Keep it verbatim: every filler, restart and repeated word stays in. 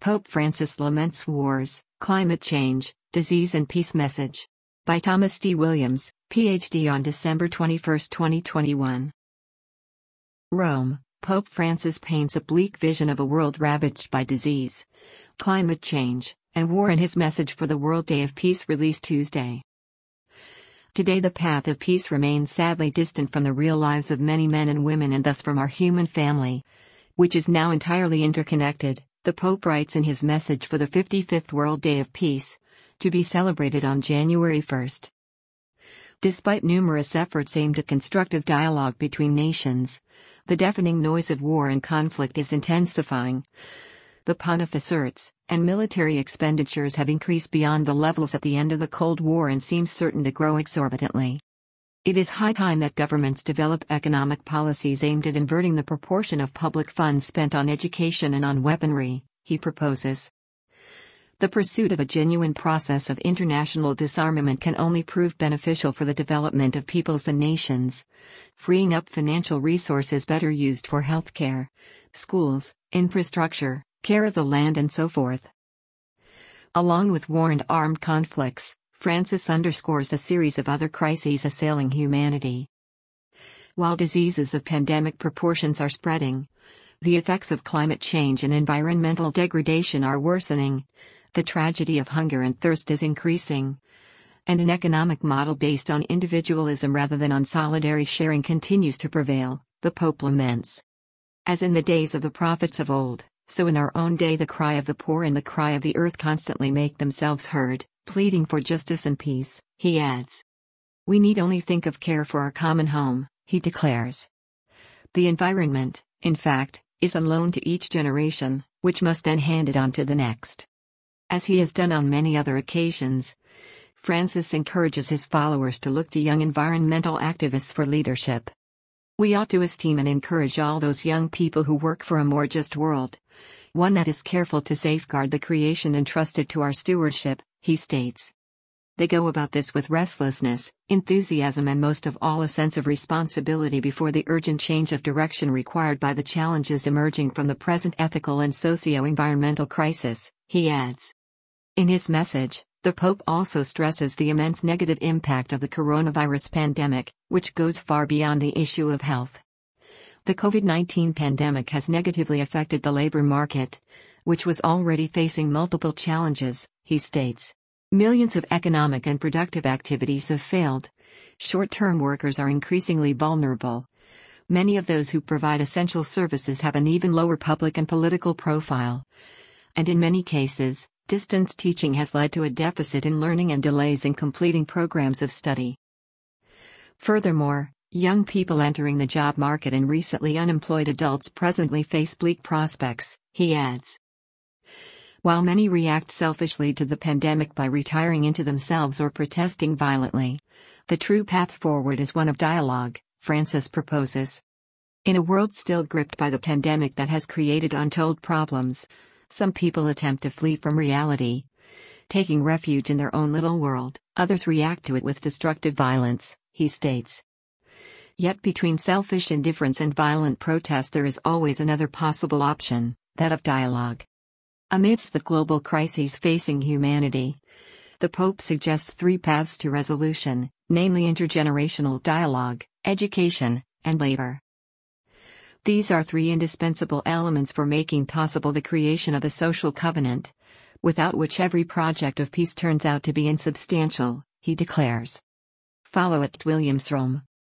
Pope Francis laments wars, climate change, disease and peace message. By Thomas D. Williams, P H D on December twenty-first, twenty twenty-one. Rome, Pope Francis paints a bleak vision of a world ravaged by disease, climate change, and war in his message for the World Day of Peace released Tuesday. Today the path of peace remains sadly distant from the real lives of many men and women and thus from our human family, which is now entirely interconnected, the Pope writes in his message for the fifty-fifth World Day of Peace, to be celebrated on January first. Despite numerous efforts aimed at constructive dialogue between nations, the deafening noise of war and conflict is intensifying. The pontiff asserts, and military expenditures have increased beyond the levels at the end of the Cold War and seem certain to grow exorbitantly. It is high time that governments develop economic policies aimed at inverting the proportion of public funds spent on education and on weaponry, he proposes. The pursuit of a genuine process of international disarmament can only prove beneficial for the development of peoples and nations, freeing up financial resources better used for healthcare, schools, infrastructure, care of the land and so forth. Along with war and armed conflicts, Francis underscores a series of other crises assailing humanity. While diseases of pandemic proportions are spreading, the effects of climate change and environmental degradation are worsening, the tragedy of hunger and thirst is increasing, and an economic model based on individualism rather than on solidary sharing continues to prevail, the Pope laments. As in the days of the prophets of old, so in our own day the cry of the poor and the cry of the earth constantly make themselves heard, pleading for justice and peace, he adds. We need only think of care for our common home, he declares. The environment, in fact, is on loan to each generation, which must then hand it on to the next. As he has done on many other occasions, Francis encourages his followers to look to young environmental activists for leadership. We ought to esteem and encourage all those young people who work for a more just world, one that is careful to safeguard the creation entrusted to our stewardship, he states. They go about this with restlessness, enthusiasm and most of all a sense of responsibility before the urgent change of direction required by the challenges emerging from the present ethical and socio-environmental crisis, he adds. In his message, the Pope also stresses the immense negative impact of the coronavirus pandemic, which goes far beyond the issue of health. The COVID nineteen pandemic has negatively affected the labor market, which was already facing multiple challenges, he states. Millions of economic and productive activities have failed. Short-term workers are increasingly vulnerable. Many of those who provide essential services have an even lower public and political profile. And in many cases, distance teaching has led to a deficit in learning and delays in completing programs of study. Furthermore, young people entering the job market and recently unemployed adults presently face bleak prospects, he adds. While many react selfishly to the pandemic by retiring into themselves or protesting violently, the true path forward is one of dialogue, Francis proposes. In a world still gripped by the pandemic that has created untold problems, some people attempt to flee from reality, taking refuge in their own little world, others react to it with destructive violence, he states. Yet between selfish indifference and violent protest there is always another possible option, that of dialogue. Amidst the global crises facing humanity, the Pope suggests three paths to resolution, namely intergenerational dialogue, education, and labor. These are three indispensable elements for making possible the creation of a social covenant, without which every project of peace turns out to be insubstantial, he declares. Follow at Williams Rome.